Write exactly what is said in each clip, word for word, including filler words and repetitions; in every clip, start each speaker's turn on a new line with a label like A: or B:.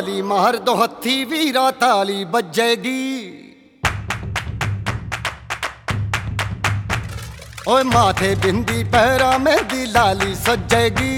A: ताली मार दो हथी वीरा ताली बजेगी। ओए माथे बिंदी पैरा मेहंदी लाली सजेगी।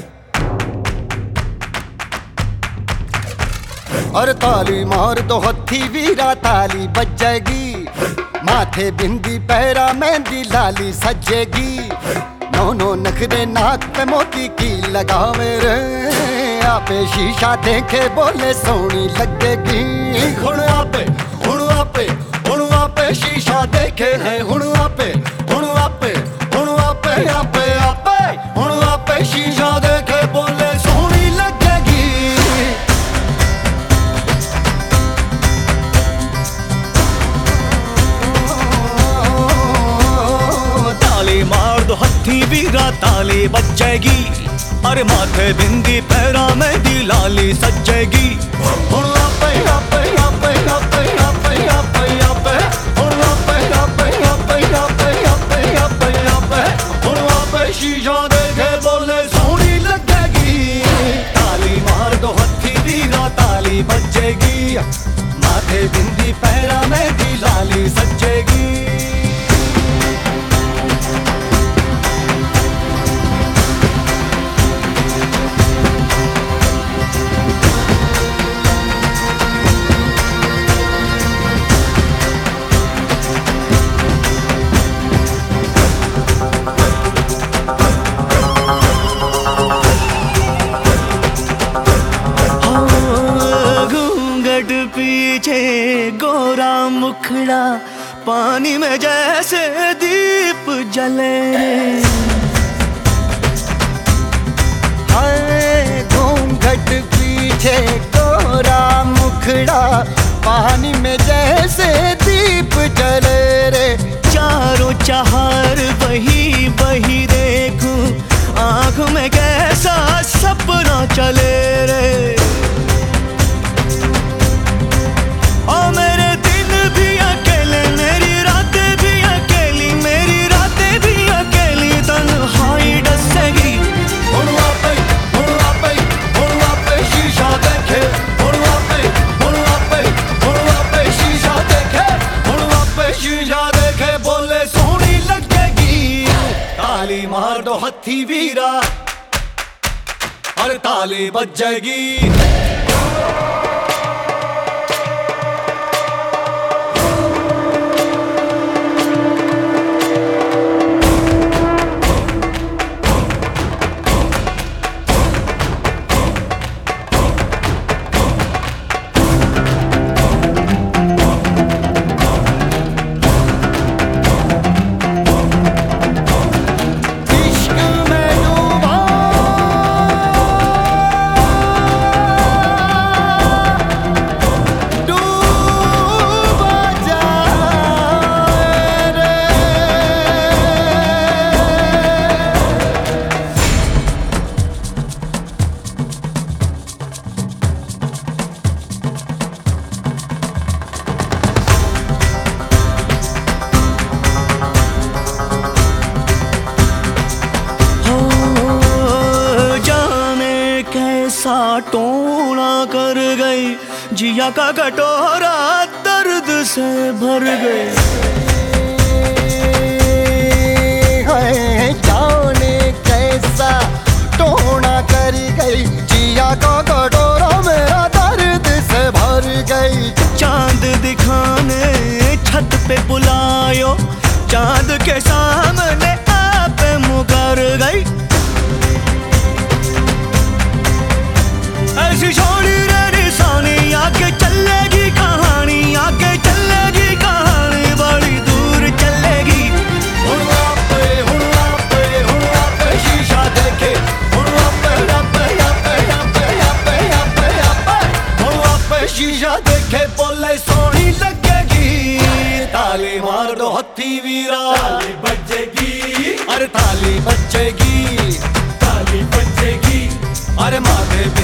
A: और ताली मार दो हथी वीरा ताली बजेगी। माथे बिंदी पैरा मेहंदी लाली सजेगी। नो नो नखरे नाक पे मोती की लगावे रे। आपे शीशा देखे बोले सोनी लगेगी। हुण आपे हुण आपे हुण आपे शीशा देखे है। हुण आपे हुण आपे हुण आपे आपे आपे हुण आपे शीशा देखे बोले सोनी लगेगी।
B: ताली मार दो हथी वीरा ताली बजेगी। अरे माथे बिंदी पैरा मेहंदी लाली सजेगी।
A: हुण आपे आपे आपे आपे आपे आपे आपे हुण आपे आपे आपे आपे आपे आपे आपे हुण आपे शीशा देखे बोले सोनी लगेगी।
B: ताली मार दो हथी वीरा ताली बजेगी। माथे बिंदी पैरा मेहंदी लाली सजेगी। पीछे गोरा मुखड़ा पानी में जैसे दीप जले रे।
A: हाय घूंघट पीछे गोरा मुखड़ा पानी में जैसे दीप जले रे।
B: चारों चाहर वही वही देखूं आँख में कैसा सपना चले रे। और मेरे दिन भी अकेले मेरी रातें भी अकेली मेरी रातें भी अकेली तन्हाई डसेगी।
A: हुण आपे हुण आपे हुण आपे शीशा देखे। हुण आपे हुण आपे हुण आपे शीशा देखे। हुण आपे शीशा देखे बोले सोनी लगेगी।
B: ताली मार दो हथी वीरा और ताली बजेगी। सा टोना कर गई जिया का कटोरा दर्द से भर गई।
A: जाने कैसा टोना कर गई जिया का कटोरा मेरा दर्द से भर गई।
B: चांद दिखाने छत पे बुलायो चांद के सामने आप मुकर गई। ऐसी छोड़ी रे निशानी आगे चलेगी कहानी आगे चलेगी कहानी बड़ी दूर चलेगी।
A: हुण आपे हुण आपे हुण आपे शीशा देखे। हुण आपे आपे आपे आपे आपे आपे आपे हुण आपे शीशा देखे बोले सोनी लगेगी।
B: ताली मार दो हथी वीरा
C: ताली बजेगी।
B: अरे ताली बजेगी
C: ताली बजेगी।
B: अरे माथे